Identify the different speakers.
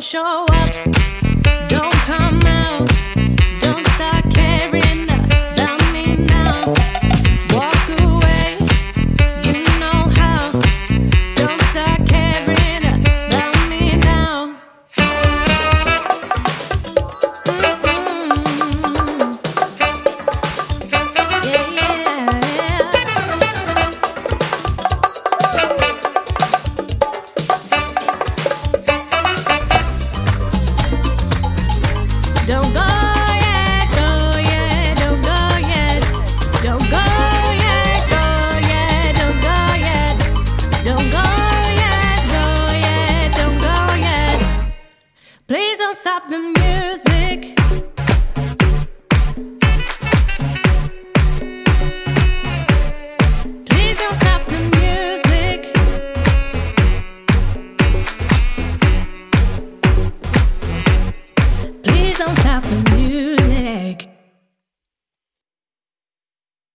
Speaker 1: show up, don't come out, don't start caring about me now. Walk away, you know how, don't start caring about me now. Don't go yet, go yet, don't go yet. Don't go yet, go yet, don't go yet. Don't go yet, go yet, don't go yet. Please don't stop the music.